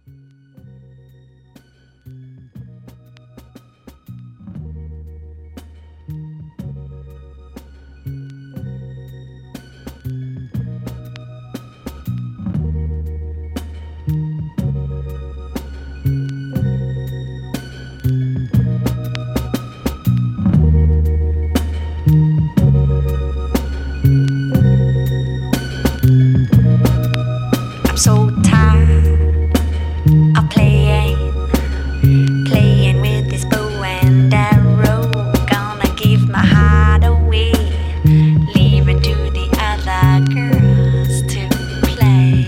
I'm so tired of playing with this bow and arrow. Gonna give my heart away, leave it to the other girls to play.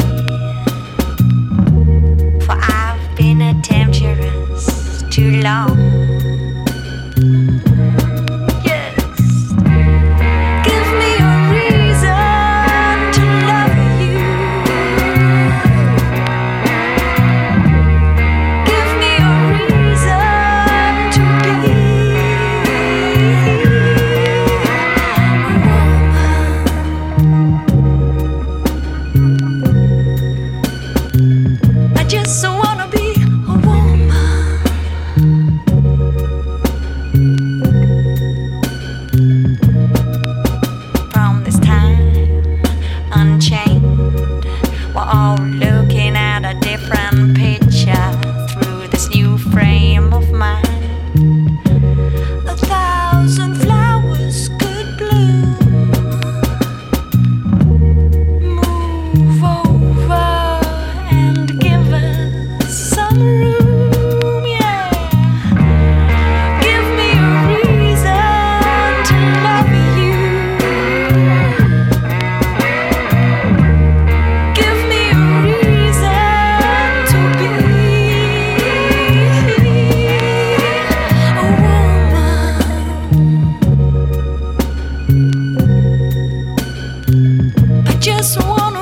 For I've been a temptress too long. I just wanna be a woman. From this time unchained, we're all looking at a different picture through this new frame of mind. 1,000 flowers could bloom. Move over and give us some room, yeah. Give me a reason to love you. Give me a reason to be a woman. I just want